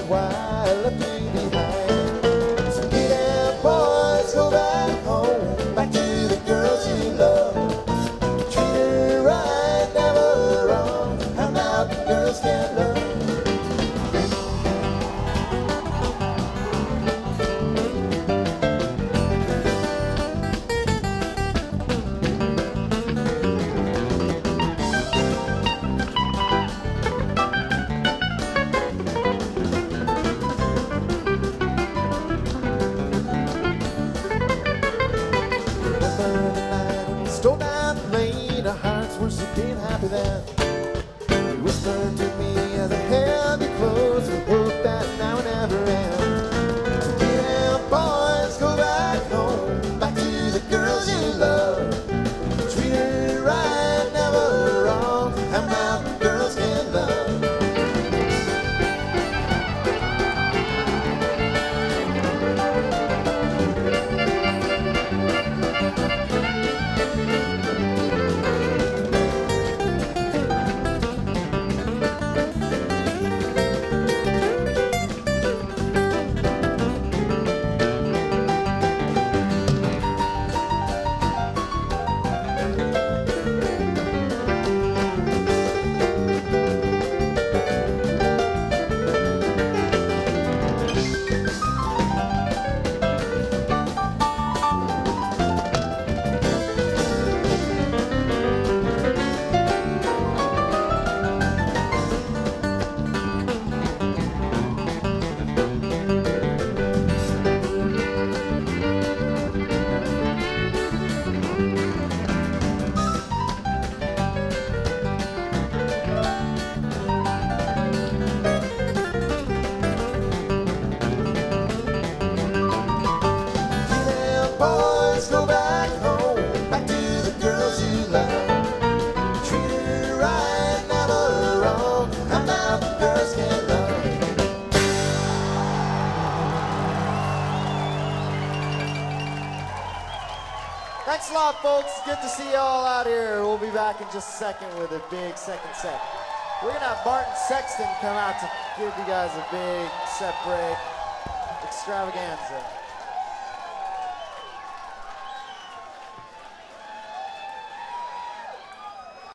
why I left you behind. So get out, boys, go back home, back to the girls you love. Treat her right, never wrong. How mountain girls can love. Stole down the lane, our hearts were so damn happy then. You whispered to me as I held you close, we hope that now and never end. So get out, boys, go back home, back to the girls you love. Treat her right, never wrong, how mountain girls can love. Boys, go back home, back to the girls you love. Treat her right, never wrong, how mountain girls can love. Thanks a lot, folks. Good to see you all out here. We'll be back in just a second with a big second set. We're gonna have Barton Sexton come out to give you guys a big set break extravaganza.